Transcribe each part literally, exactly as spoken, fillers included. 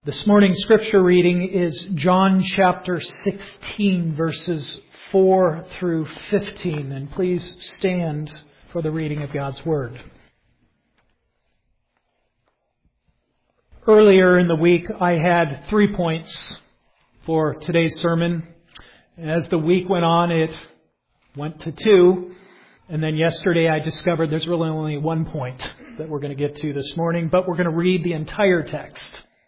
This morning's scripture reading is John chapter sixteen, verses four through fifteen. And please stand for the reading of God's Word. Earlier in the week, I had three points for today's sermon. As the week went on, it went to two. And then yesterday I discovered there's really only one point that we're going to get to this morning, but we're going to read the entire text.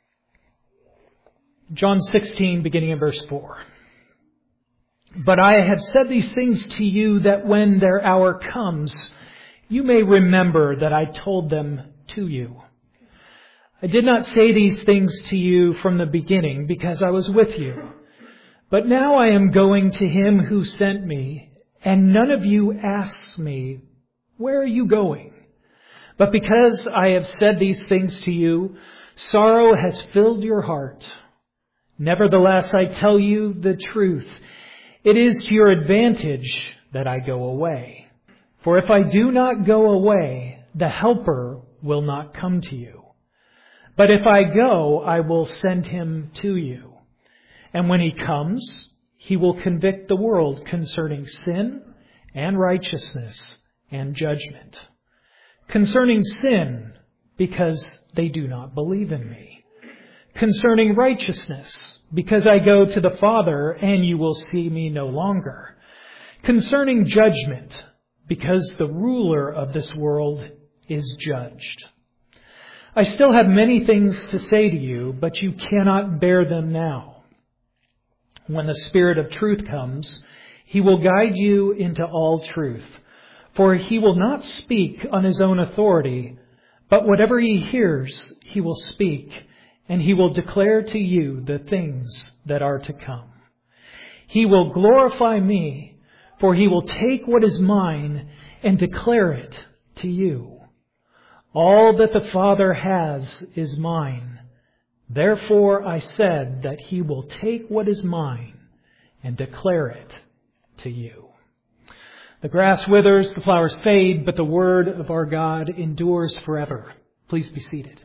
John sixteen, beginning in verse four. But I have said these things to you that when their hour comes, you may remember that I told them to you. I did not say these things to you from the beginning because I was with you. But now I am going to Him who sent me, and none of you asks me, where are you going? But because I have said these things to you, sorrow has filled your heart. Nevertheless, I tell you the truth. It is to your advantage that I go away. For if I do not go away, the Helper will not come to you. But if I go, I will send Him to you. And when He comes, He will convict the world concerning sin and righteousness and judgment. Concerning sin, because they do not believe in me. Concerning righteousness, because I go to the Father and you will see me no longer. Concerning judgment, because the ruler of this world is judged. I still have many things to say to you, but you cannot bear them now. When the Spirit of truth comes, He will guide you into all truth. For He will not speak on His own authority, but whatever He hears, He will speak, and He will declare to you the things that are to come. He will glorify me, for He will take what is mine and declare it to you. All that the Father has is mine. Therefore I said that He will take what is mine and declare it to you. The grass withers, the flowers fade, but the word of our God endures forever. Please be seated.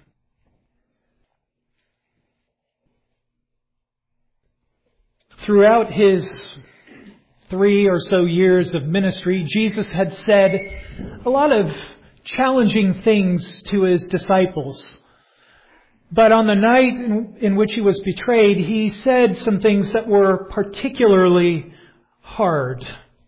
Throughout His three or so years of ministry, Jesus had said a lot of challenging things to His disciples. But on the night in, in which He was betrayed, He said some things that were particularly hard.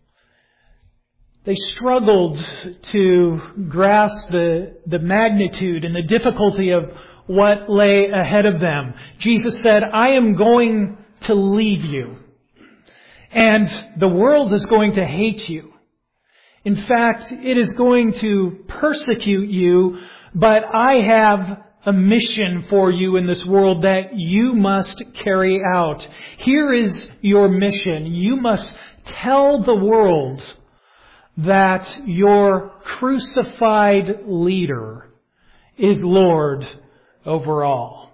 They struggled to grasp the, the magnitude and the difficulty of what lay ahead of them. Jesus said, I am going to leave you. And the world is going to hate you. In fact, it is going to persecute you, but I have a mission for you in this world that you must carry out. Here is your mission. You must tell the world that your crucified leader is Lord over all.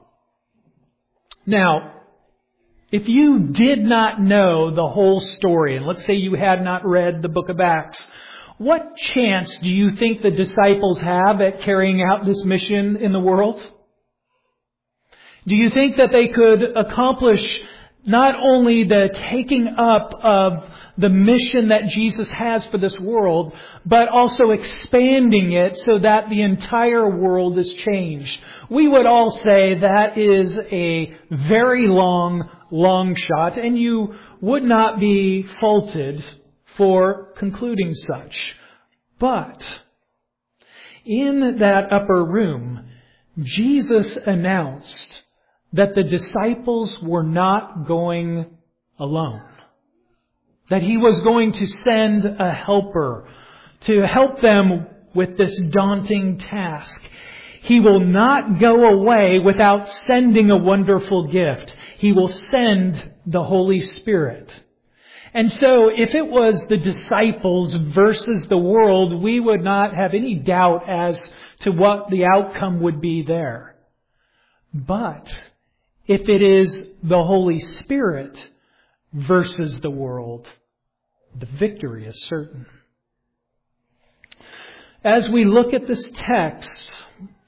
Now, if you did not know the whole story, and let's say you had not read the book of Acts, what chance do you think the disciples have at carrying out this mission in the world? Do you think that they could accomplish not only the taking up of the mission that Jesus has for this world, but also expanding it so that the entire world is changed? We would all say that is a very long, long shot, and you would not be faulted for concluding such. But in that upper room, Jesus announced that the disciples were not going alone. That He was going to send a helper to help them with this daunting task. He will not go away without sending a wonderful gift. He will send the Holy Spirit. And so if it was the disciples versus the world, we would not have any doubt as to what the outcome would be there. But if it is the Holy Spirit versus the world, the victory is certain. As we look at this text,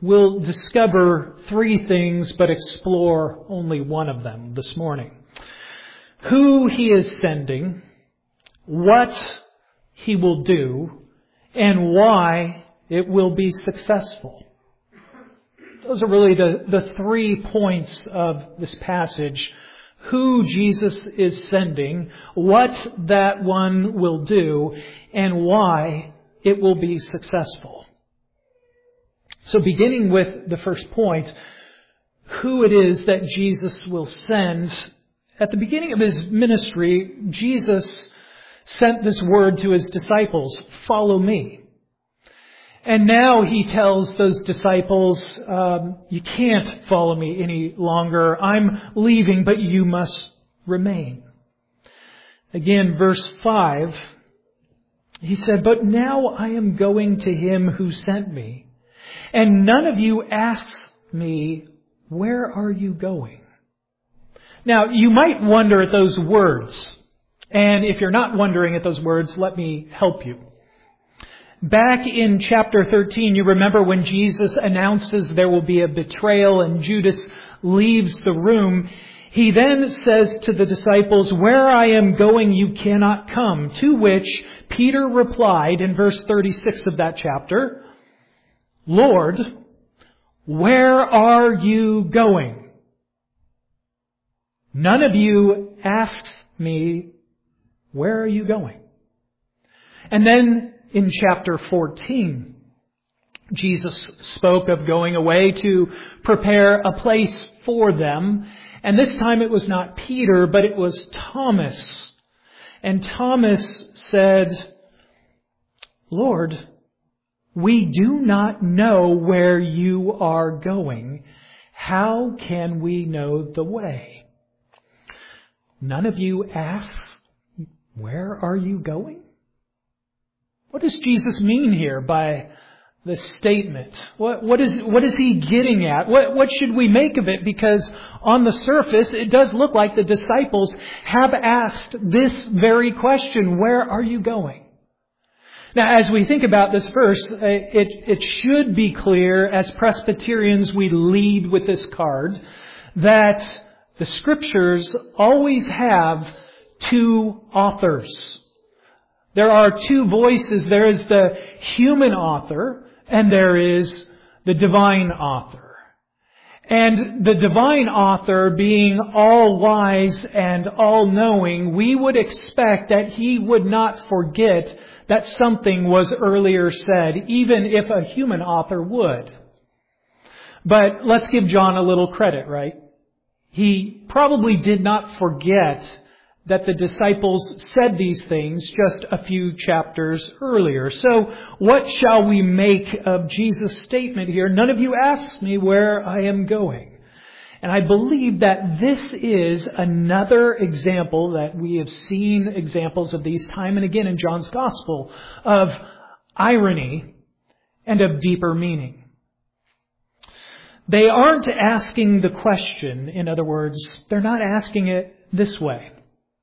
we'll discover three things, but explore only one of them this morning. Who He is sending, what He will do, and why it will be successful. Those are really the, the three points of this passage. Who Jesus is sending, what that one will do, and why it will be successful. So beginning with the first point, who it is that Jesus will send. At the beginning of His ministry, Jesus sent this word to His disciples, "Follow me." And now He tells those disciples, um, you can't follow me any longer. I'm leaving, but you must remain. Again, verse five, He said, "But now I am going to Him who sent me. And none of you asks me, 'Where are you going?'" Now, you might wonder at those words. And if you're not wondering at those words, let me help you. Back in chapter thirteen, you remember when Jesus announces there will be a betrayal and Judas leaves the room. He then says to the disciples, "Where I am going, you cannot come." To which Peter replied in verse thirty-six of that chapter, "Lord, where are you going?" None of you asks me, "Where are you going?" And then in chapter fourteen, Jesus spoke of going away to prepare a place for them. And this time it was not Peter, but it was Thomas. And Thomas said, "Lord, we do not know where you are going. How can we know the way?" None of you asks, "Where are you going?" What does Jesus mean here by this statement? What, what is, what is He getting at? What, what should we make of it? Because on the surface, it does look like the disciples have asked this very question, "Where are you going?" Now, as we think about this verse, it, it should be clear as Presbyterians we lead with this card that the Scriptures always have two authors. There are two voices. There is the human author and there is the divine author. And the divine author, being all-wise and all-knowing, we would expect that He would not forget that something was earlier said, even if a human author would. But let's give John a little credit, right? He probably did not forget that the disciples said these things just a few chapters earlier. So what shall we make of Jesus' statement here? None of you asks me where I am going. And I believe that this is another example that we have seen examples of these time and again in John's Gospel of irony and of deeper meaning. They aren't asking the question, in other words, they're not asking it this way.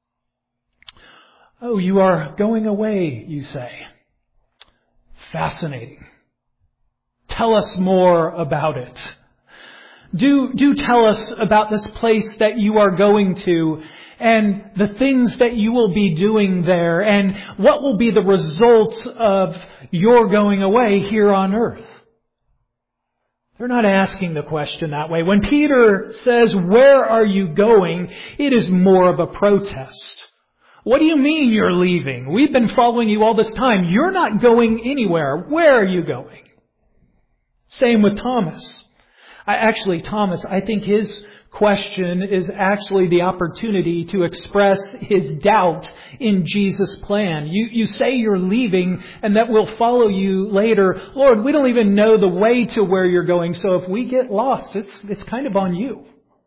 "Oh, you are going away, you say. Fascinating. Tell us more about it. Do, do tell us about this place that you are going to and the things that you will be doing there and what will be the result of your going away here on earth." They're not asking the question that way. When Peter says, "Where are you going?" it is more of a protest. "What do you mean you're leaving? We've been following you all this time. You're not going anywhere. Where are you going?" Same with Thomas. I, actually, Thomas, I think his question is actually the opportunity to express his doubt in Jesus' plan. You, you say you're leaving and that we'll follow you later. Lord, we don't even know the way to where you're going. So if we get lost, it's, it's kind of on you.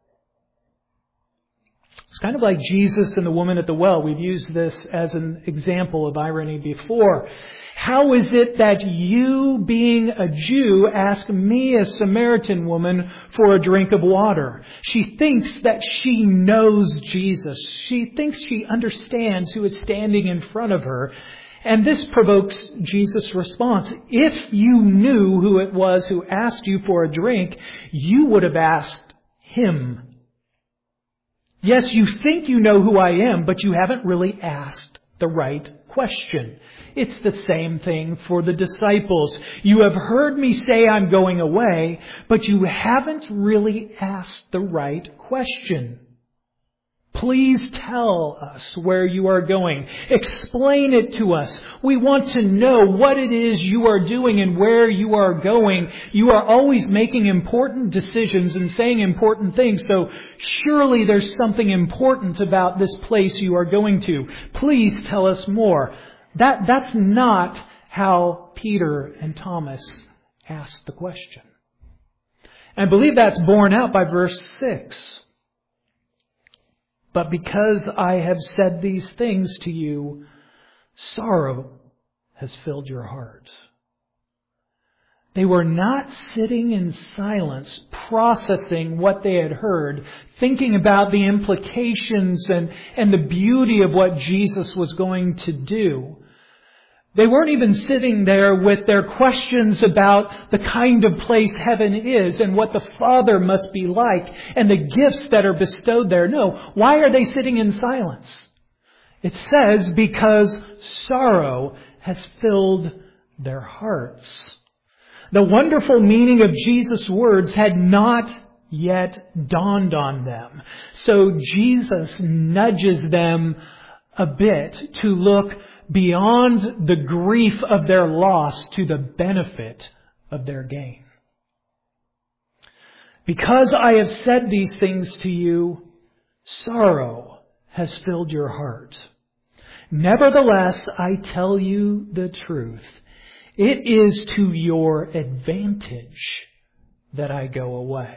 It's kind of like Jesus and the woman at the well. We've used this as an example of irony before. How is it that you, being a Jew, ask me, a Samaritan woman, for a drink of water? She thinks that she knows Jesus. She thinks she understands who is standing in front of her. And this provokes Jesus' response. If you knew who it was who asked you for a drink, you would have asked him. Yes, you think you know who I am, but you haven't really asked the right question. It's the same thing for the disciples. You have heard me say I'm going away, but you haven't really asked the right question. Please tell us where you are going. Explain it to us. We want to know what it is you are doing and where you are going. You are always making important decisions and saying important things, so surely there's something important about this place you are going to. Please tell us more. That, that's not how Peter and Thomas asked the question. And I believe that's borne out by verse six. But because I have said these things to you, sorrow has filled your heart. They were not sitting in silence, processing what they had heard, thinking about the implications and, and the beauty of what Jesus was going to do. They weren't even sitting there with their questions about the kind of place heaven is and what the Father must be like and the gifts that are bestowed there. No. Why are they sitting in silence? It says, because sorrow has filled their hearts. The wonderful meaning of Jesus' words had not yet dawned on them. So Jesus nudges them a bit to look beyond the grief of their loss to the benefit of their gain. Because I have said these things to you, sorrow has filled your heart. Nevertheless, I tell you the truth. It is to your advantage that I go away.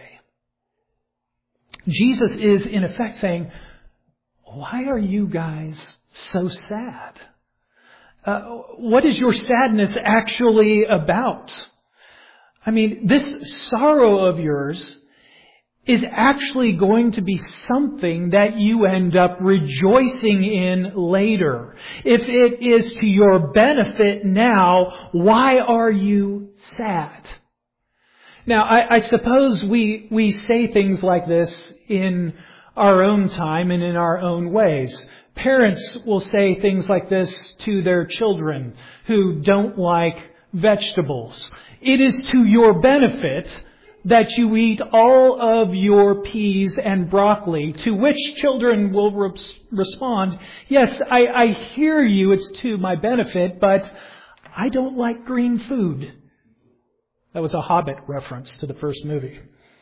Jesus is in effect saying, why are you guys so sad? Uh, what is your sadness actually about? I mean, this sorrow of yours is actually going to be something that you end up rejoicing in later. If it is to your benefit now, why are you sad? Now, I, I suppose we, we say things like this in our own time and in our own ways. Parents will say things like this to their children who don't like vegetables. It is to your benefit that you eat all of your peas and broccoli, to which children will re- respond, yes, I, I hear you, it's to my benefit, but I don't like green food. That was a Hobbit reference to the first movie.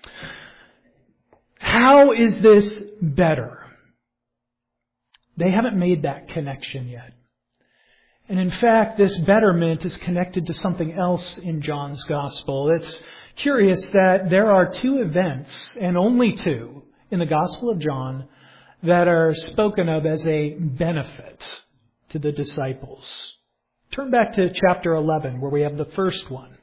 How is this better? They haven't made that connection yet. And in fact, this betterment is connected to something else in John's Gospel. It's curious that there are two events, and only two, in the Gospel of John that are spoken of as a benefit to the disciples. Turn back to chapter eleven, where we have the first one.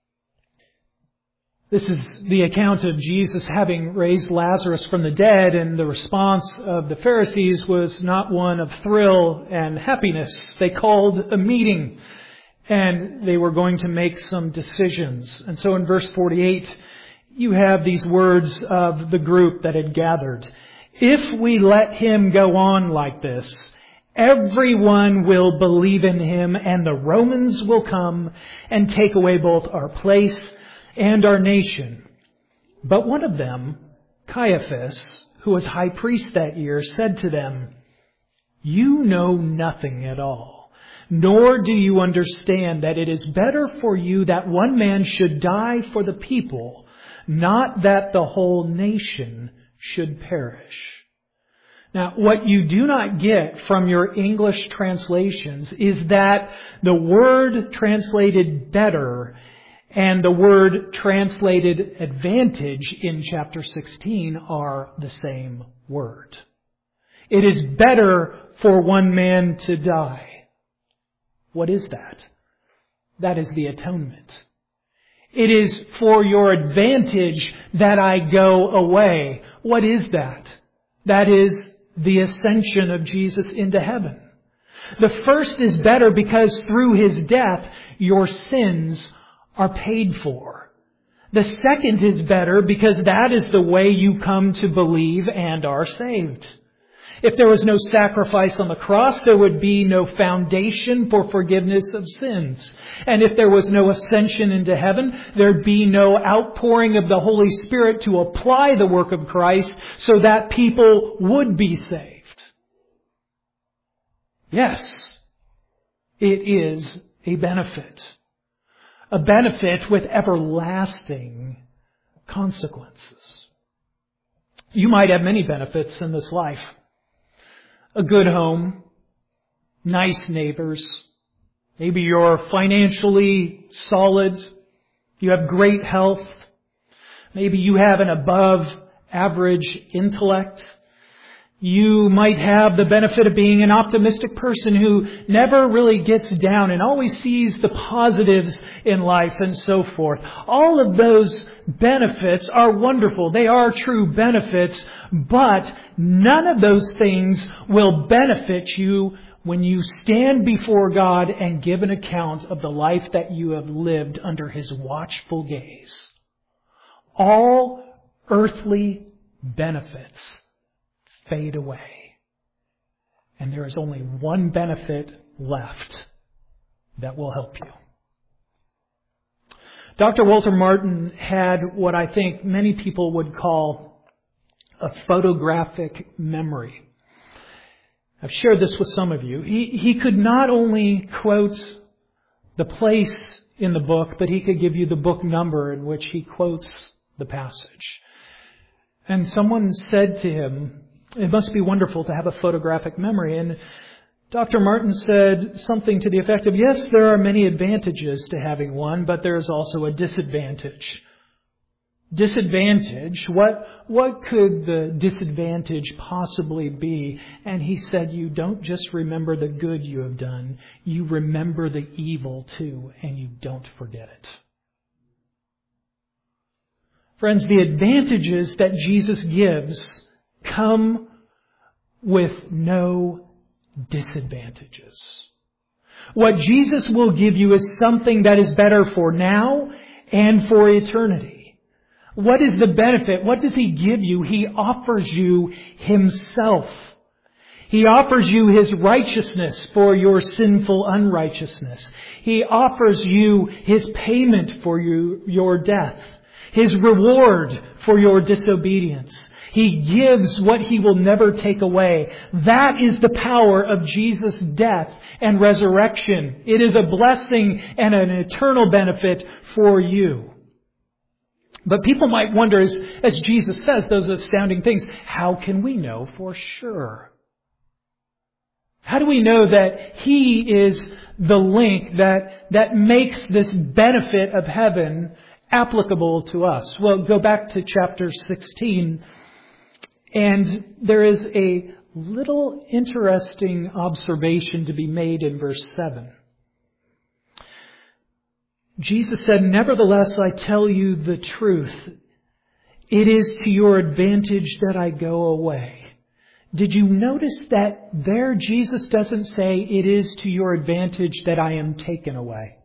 This is the account of Jesus having raised Lazarus from the dead, and the response of the Pharisees was not one of thrill and happiness. They called a meeting, and they were going to make some decisions. And so in verse forty-eight, you have these words of the group that had gathered. If we let him go on like this, everyone will believe in him, and the Romans will come and take away both our place and our nation. But one of them, Caiaphas, who was high priest that year, said to them, you know nothing at all, nor do you understand that it is better for you that one man should die for the people, not that the whole nation should perish. Now, what you do not get from your English translations is that the word translated better and the word translated advantage in chapter sixteen are the same word. It is better for one man to die. What is that? That is the atonement. It is for your advantage that I go away. What is that? That is the ascension of Jesus into heaven. The first is better because through His death, your sins are paid for. The second is better because that is the way you come to believe and are saved. If there was no sacrifice on the cross, there would be no foundation for forgiveness of sins. And if there was no ascension into heaven, there'd be no outpouring of the Holy Spirit to apply the work of Christ so that people would be saved. Yes, it is a benefit. A benefit with everlasting consequences. You might have many benefits in this life. A good home, nice neighbors, maybe you're financially solid, you have great health, maybe you have an above average intellect. You might have the benefit of being an optimistic person who never really gets down and always sees the positives in life and so forth. All of those benefits are wonderful. They are true benefits, but none of those things will benefit you when you stand before God and give an account of the life that you have lived under His watchful gaze. All earthly benefits fade away. And there is only one benefit left that will help you. Doctor Walter Martin had what I think many people would call a photographic memory. I've shared this with some of you. He, he could not only quote the place in the book, but he could give you the book number in which he quotes the passage. And someone said to him, it must be wonderful to have a photographic memory. And Doctor Martin said something to the effect of, yes, there are many advantages to having one, but there is also a disadvantage. Disadvantage? What, what could the disadvantage possibly be? And he said, you don't just remember the good you have done, you remember the evil too, and you don't forget it. Friends, the advantages that Jesus gives come with no disadvantages. What Jesus will give you is something that is better for now and for eternity. What is the benefit? What does He give you? He offers you Himself. He offers you His righteousness for your sinful unrighteousness. He offers you His payment for you, your death. His reward for your disobedience. He gives what He will never take away. That is the power of Jesus' death and resurrection. It is a blessing and an eternal benefit for you. But people might wonder, as, as Jesus says those astounding things, how can we know for sure? How do we know that He is the link that, that makes this benefit of heaven applicable to us? Well, go back to chapter sixteen. And there is a little interesting observation to be made in verse seven. Jesus said, nevertheless, I tell you the truth. It is to your advantage that I go away. Did you notice that there Jesus doesn't say it is to your advantage that I am taken away?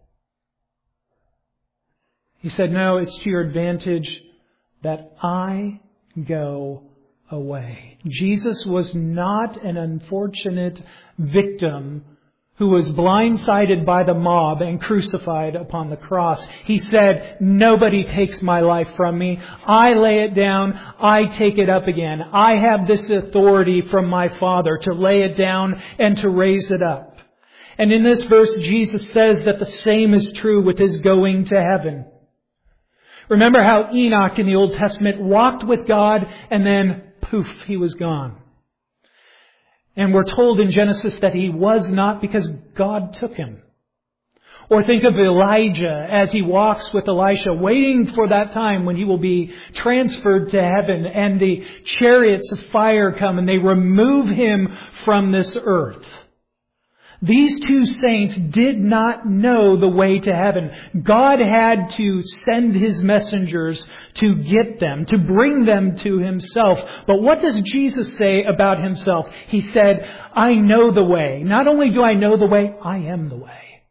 He said, no, it's to your advantage that I go away. Jesus was not an unfortunate victim who was blindsided by the mob and crucified upon the cross. He said, nobody takes my life from me. I lay it down. I take it up again. I have this authority from my Father to lay it down and to raise it up. And in this verse, Jesus says that the same is true with His going to heaven. Remember how Enoch in the Old Testament walked with God and then poof, he was gone. And we're told in Genesis that he was not because God took him. Or think of Elijah as he walks with Elisha, waiting for that time when he will be transferred to heaven and the chariots of fire come and they remove him from this earth. These two saints did not know the way to heaven. God had to send His messengers to get them, to bring them to Himself. But what does Jesus say about Himself? He said, I know the way. Not only do I know the way, I am the way.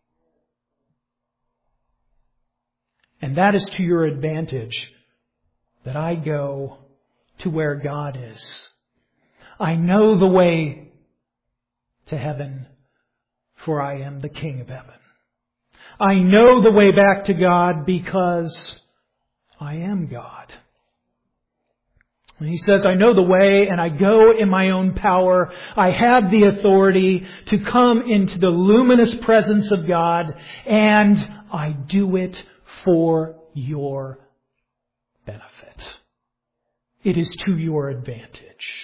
And that is to your advantage, that I go to where God is. I know the way to heaven, for I am the King of heaven. I know the way back to God because I am God. And He says, I know the way and I go in my own power. I have the authority to come into the luminous presence of God, and I do it for your benefit. It is to your advantage.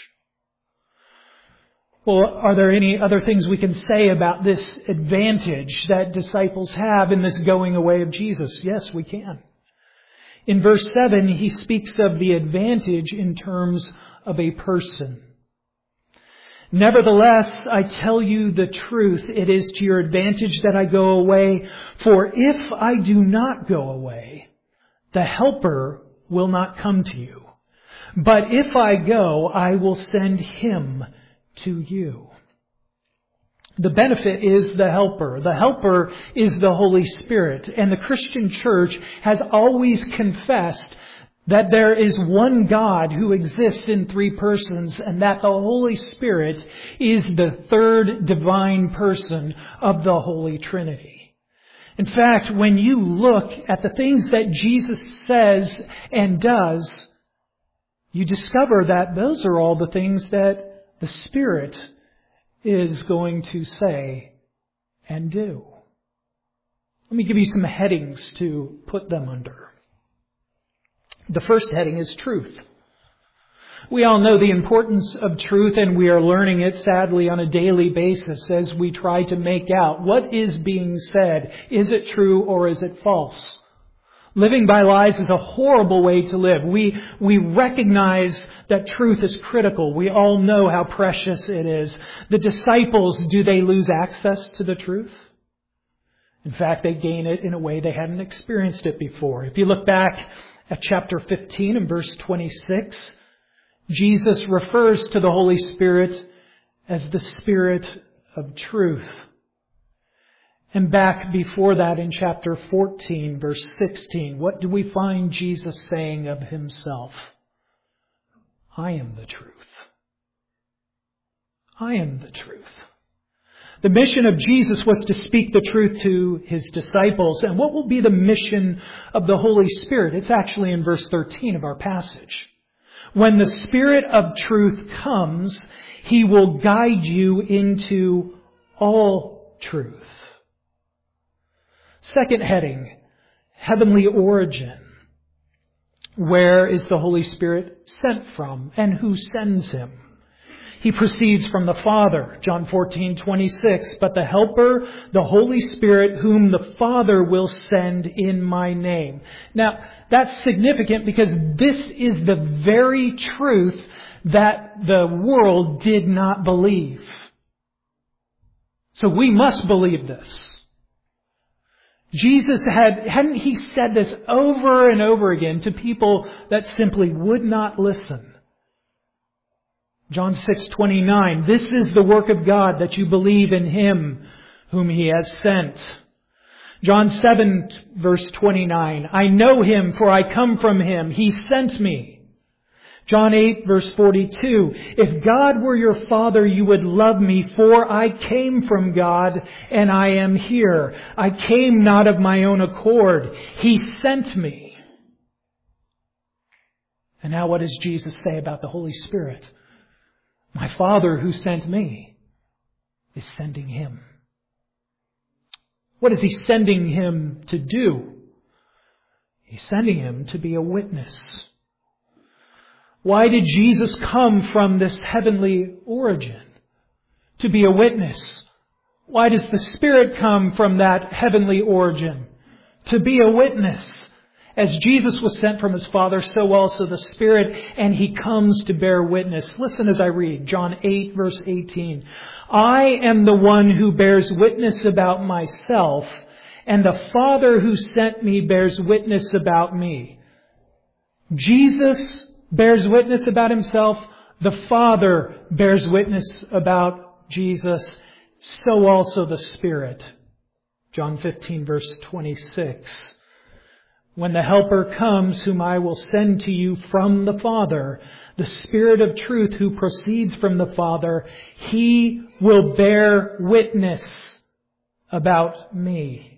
Well, are there any other things we can say about this advantage that disciples have in this going away of Jesus? Yes, we can. In verse seven, he speaks of the advantage in terms of a person. Nevertheless, I tell you the truth, it is to your advantage that I go away. For if I do not go away, the Helper will not come to you. But if I go, I will send Him to you. The benefit is the Helper. The Helper is the Holy Spirit. And the Christian church has always confessed that there is one God who exists in three persons, and that the Holy Spirit is the third divine person of the Holy Trinity. In fact, when you look at the things that Jesus says and does, you discover that those are all the things that the Spirit is going to say and do. Let me give you some headings to put them under. The first heading is truth. We all know the importance of truth, and we are learning it, sadly, on a daily basis as we try to make out what is being said. Is it true or is it false? Living by lies is a horrible way to live. We, we recognize that truth is critical. We all know how precious it is. The disciples, do they lose access to the truth? In fact, they gain it in a way they hadn't experienced it before. If you look back at chapter fifteen and verse twenty-six, Jesus refers to the Holy Spirit as the Spirit of truth. And back before that in chapter fourteen, verse sixteen, what do we find Jesus saying of Himself? I am the truth. I am the truth. The mission of Jesus was to speak the truth to His disciples. And what will be the mission of the Holy Spirit? It's actually in verse thirteen of our passage. When the Spirit of truth comes, He will guide you into all truth. Second heading, heavenly origin. Where is the Holy Spirit sent from, and who sends Him? He proceeds from the Father, John fourteen twenty-six. But the Helper, the Holy Spirit, whom the Father will send in my name. Now, that's significant because this is the very truth that the world did not believe. So we must believe this. Jesus had, hadn't He said this over and over again to people that simply would not listen? John six twenty-nine, this is the work of God, that you believe in Him whom He has sent. John seven verse twenty-nine, I know Him, for I come from Him. He sent me. John eight verse forty-two, if God were your Father, you would love me, for I came from God and I am here. I came not of my own accord. He sent me. And now what does Jesus say about the Holy Spirit? My Father who sent me is sending Him. What is He sending Him to do? He's sending Him to be a witness. Why did Jesus come from this heavenly origin? To be a witness. Why does the Spirit come from that heavenly origin? To be a witness. As Jesus was sent from His Father, so also the Spirit, and He comes to bear witness. Listen as I read John eight, verse eighteen. I am the one who bears witness about myself, and the Father who sent me bears witness about me. Jesus bears witness about Himself. The Father bears witness about Jesus. So also the Spirit. John fifteen, verse twenty-six. When the Helper comes, whom I will send to you from the Father, the Spirit of truth who proceeds from the Father, He will bear witness about me.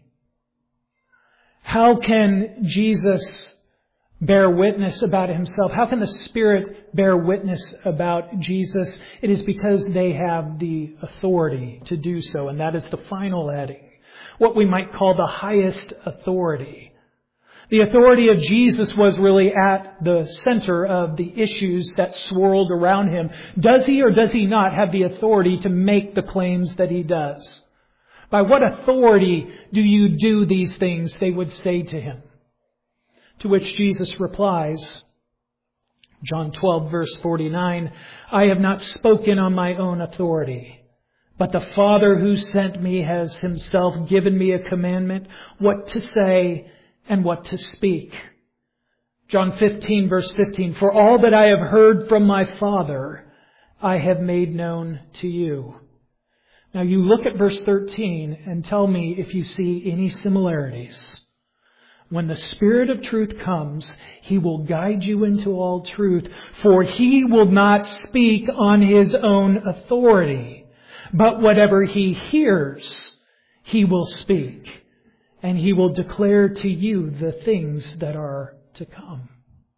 How can Jesus bear witness about Himself? How can the Spirit bear witness about Jesus? It is because they have the authority to do so, and that is the final heading. What we might call the highest authority. The authority of Jesus was really at the center of the issues that swirled around Him. Does He or does He not have the authority to make the claims that He does? By what authority do you do these things, they would say to Him. To which Jesus replies, John twelve, verse forty-nine, I have not spoken on my own authority, but the Father who sent me has Himself given me a commandment, what to say and what to speak. John fifteen, verse fifteen, for all that I have heard from my Father, I have made known to you. Now you look at verse thirteen and tell me if you see any similarities. When the Spirit of truth comes, He will guide you into all truth, for He will not speak on His own authority, but whatever He hears, He will speak. And He will declare to you the things that are to come.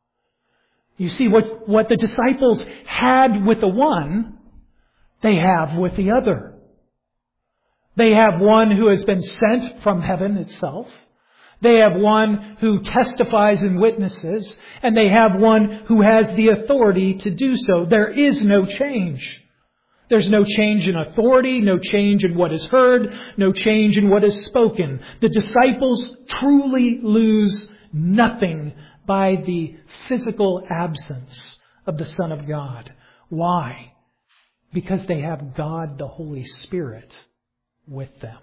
You see, what, what the disciples had with the one, they have with the other. They have one who has been sent from heaven itself. They have one who testifies and witnesses. And they have one who has the authority to do so. There is no change. There's no change in authority, no change in what is heard, no change in what is spoken. The disciples truly lose nothing by the physical absence of the Son of God. Why? Because they have God, the Holy Spirit, with them.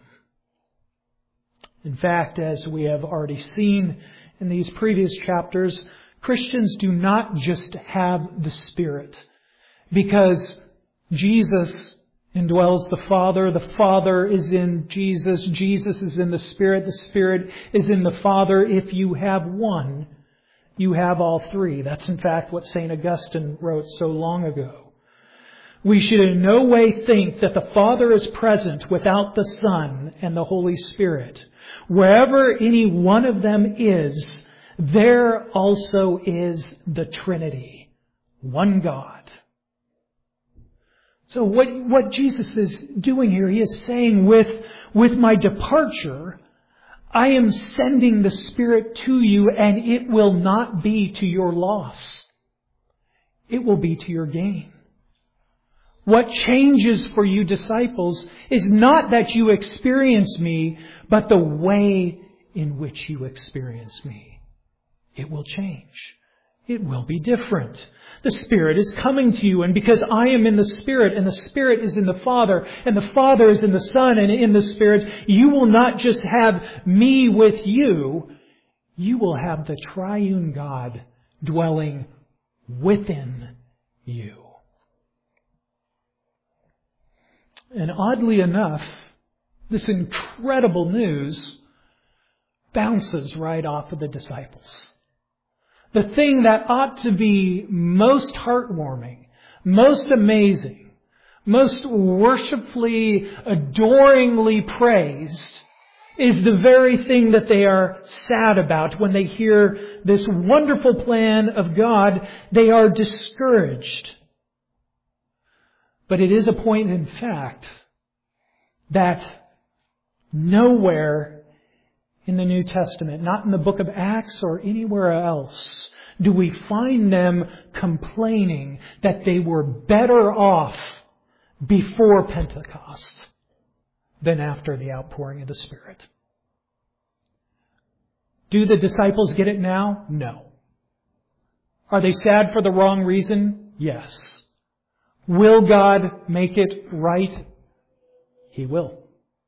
In fact, as we have already seen in these previous chapters, Christians do not just have the Spirit because Jesus indwells the Father. The Father is in Jesus. Jesus is in the Spirit. The Spirit is in the Father. If you have one, you have all three. That's in fact what Saint Augustine wrote so long ago. We should in no way think that the Father is present without the Son and the Holy Spirit. Wherever any one of them is, there also is the Trinity. One God. So what, what Jesus is doing here, He is saying with, with my departure, I am sending the Spirit to you, and it will not be to your loss. It will be to your gain. What changes for you disciples is not that you experience me, but the way in which you experience me. It will change. It will be different. The Spirit is coming to you, and because I am in the Spirit, and the Spirit is in the Father, and the Father is in the Son and in the Spirit, you will not just have me with you, you will have the triune God dwelling within you. And oddly enough, this incredible news bounces right off of the disciples. The thing that ought to be most heartwarming, most amazing, most worshipfully, adoringly praised is the very thing that they are sad about. When they hear this wonderful plan of God, they are discouraged. But it is a point in fact that nowhere in the New Testament, not in the book of Acts or anywhere else, do we find them complaining that they were better off before Pentecost than after the outpouring of the Spirit. Do the disciples get it now? No. Are they sad for the wrong reason? Yes. Will God make it right? He will.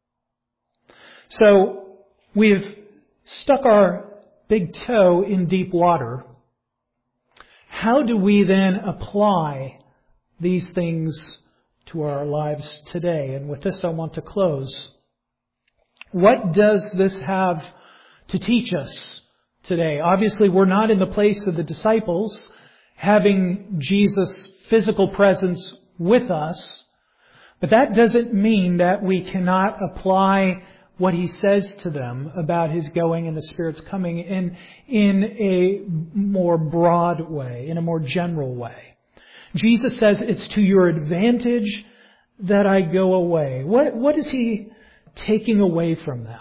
So, we've stuck our big toe in deep water. How do we then apply these things to our lives today? And with this I want to close. What does this have to teach us today? Obviously, we're not in the place of the disciples, having Jesus' physical presence with us. But that doesn't mean that we cannot apply what He says to them about His going and the Spirit's coming in, in a more broad way, in a more general way. Jesus says it's to your advantage that I go away. What, what is He taking away from them?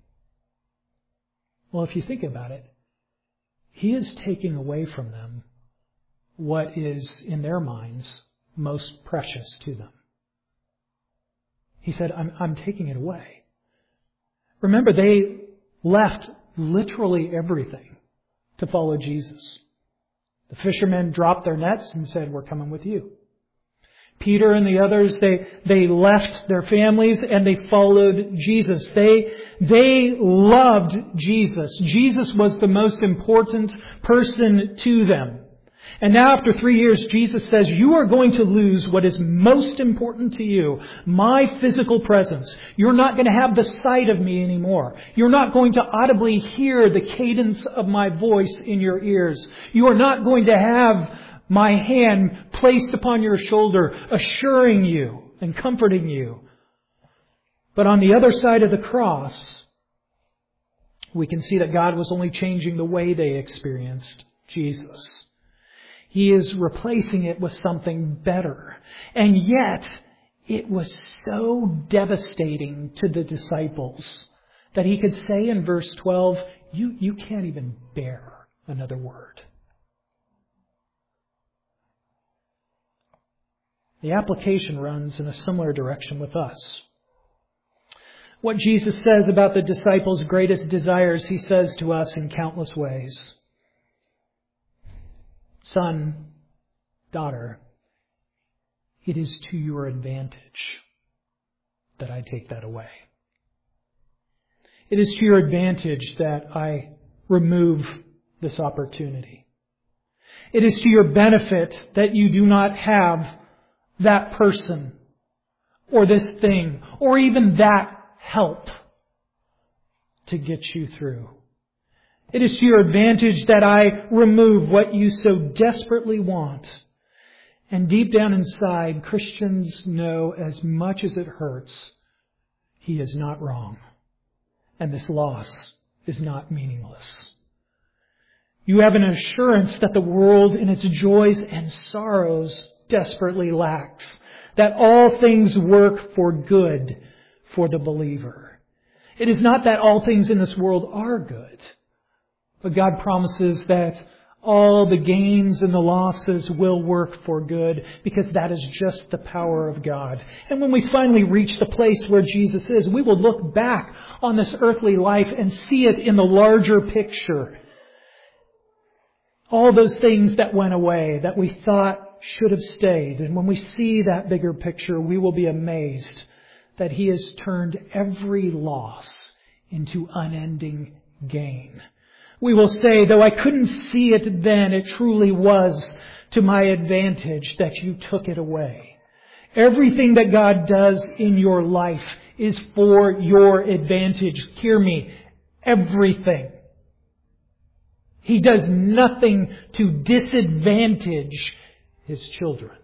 Well, if you think about it, He is taking away from them what is, in their minds, most precious to them. He said, I'm, I'm taking it away. Remember, they left literally everything to follow Jesus. The fishermen dropped their nets and said, we're coming with you. Peter and the others, they, they left their families and they followed Jesus. They, they loved Jesus. Jesus was the most important person to them. And now after three years, Jesus says, you are going to lose what is most important to you, my physical presence. You're not going to have the sight of me anymore. You're not going to audibly hear the cadence of my voice in your ears. You are not going to have my hand placed upon your shoulder, assuring you and comforting you. But on the other side of the cross, we can see that God was only changing the way they experienced Jesus. He is replacing it with something better. And yet, it was so devastating to the disciples that He could say in verse twelve, you, you can't even bear another word. The application runs in a similar direction with us. What Jesus says about the disciples' greatest desires, He says to us in countless ways. Son, daughter, it is to your advantage that I take that away. It is to your advantage that I remove this opportunity. It is to your benefit that you do not have that person or this thing or even that help to get you through. It is to your advantage that I remove what you so desperately want. And deep down inside, Christians know as much as it hurts, He is not wrong. And this loss is not meaningless. You have an assurance that the world in its joys and sorrows desperately lacks. That all things work for good for the believer. It is not that all things in this world are good. But God promises that all the gains and the losses will work for good because that is just the power of God. And when we finally reach the place where Jesus is, we will look back on this earthly life and see it in the larger picture. All those things that went away that we thought should have stayed. And when we see that bigger picture, we will be amazed that He has turned every loss into unending gain. We will say, though I couldn't see it then, it truly was to my advantage that you took it away. Everything that God does in your life is for your advantage. Hear me, everything. He does nothing to disadvantage His children.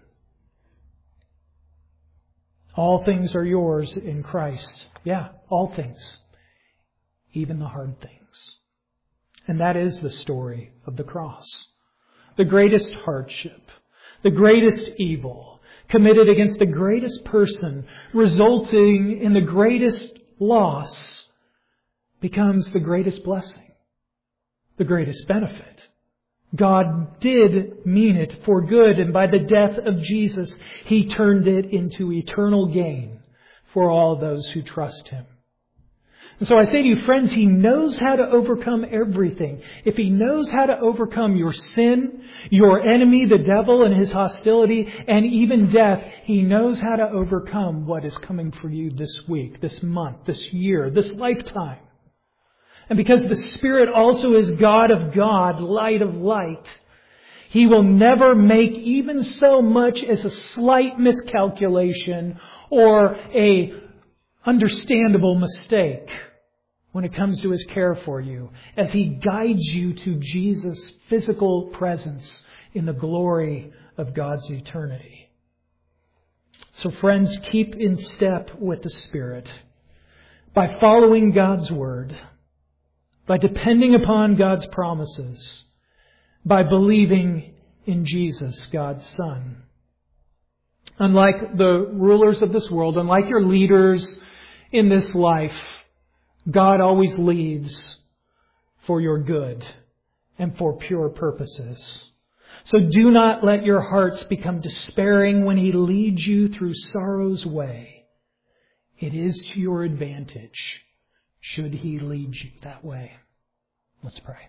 All things are yours in Christ. Yeah, all things. Even the hard things. And that is the story of the cross. The greatest hardship, the greatest evil, committed against the greatest person, resulting in the greatest loss, becomes the greatest blessing, the greatest benefit. God did mean it for good, and by the death of Jesus, He turned it into eternal gain for all those who trust Him. And so I say to you, friends, He knows how to overcome everything. If He knows how to overcome your sin, your enemy, the devil, and his hostility, and even death, He knows how to overcome what is coming for you this week, this month, this year, this lifetime. And because the Spirit also is God of God, light of light, He will never make even so much as a slight miscalculation or a understandable mistake when it comes to His care for you, as He guides you to Jesus' physical presence in the glory of God's eternity. So friends, keep in step with the Spirit by following God's Word, by depending upon God's promises, by believing in Jesus, God's Son. Unlike the rulers of this world, unlike your leaders in this life, God always leads for your good and for pure purposes. So do not let your hearts become despairing when He leads you through sorrow's way. It is to your advantage should He lead you that way. Let's pray.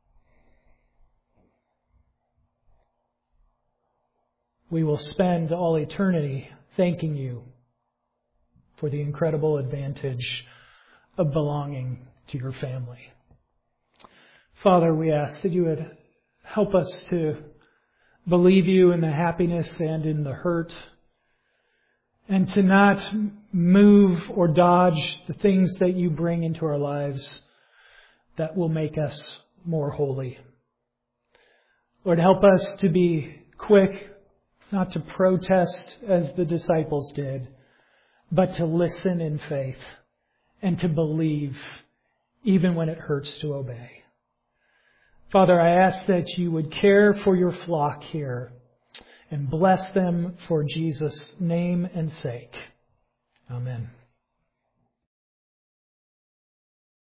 We will spend all eternity thanking You for the incredible advantage of belonging to Your family. Father, we ask that You would help us to believe You in the happiness and in the hurt, and to not move or dodge the things that You bring into our lives that will make us more holy. Lord, help us to be quick, not to protest as the disciples did, but to listen in faith and to believe even when it hurts to obey. Father, I ask that You would care for Your flock here and bless them for Jesus' name and sake. Amen.